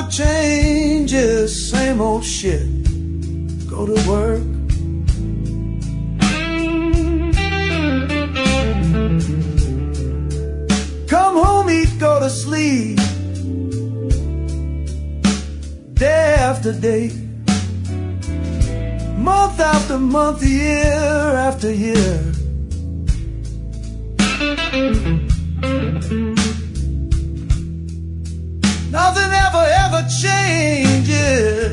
never changes, same old shit. Go to work. Come home, eat, go to sleep. Day after day, month after month, year after year. Nothing ever changes.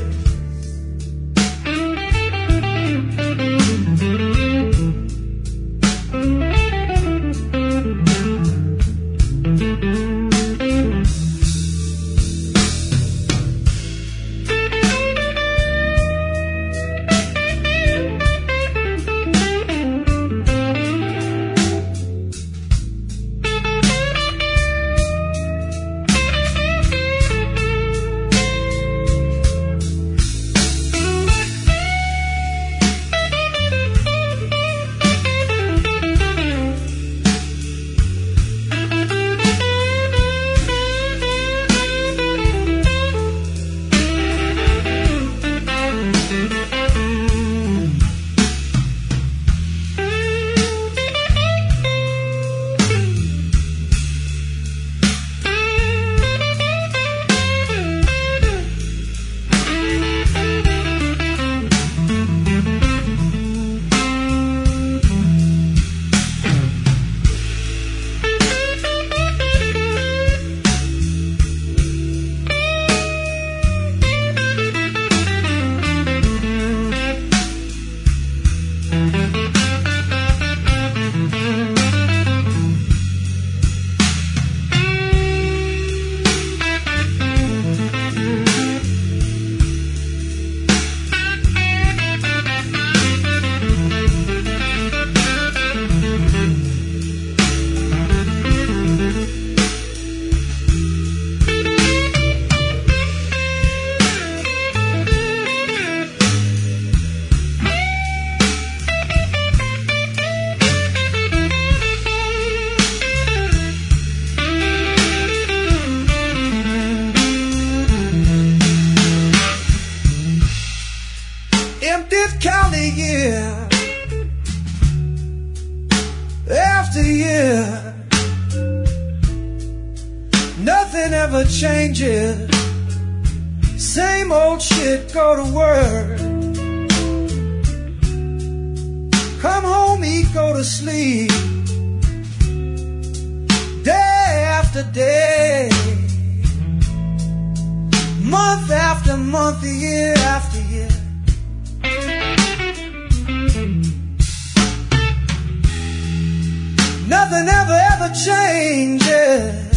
Emptied county year after year, nothing ever changes, same old shit, go to work. Come home, eat, go to sleep, day after day, month after month, year after year. Nothing ever changes.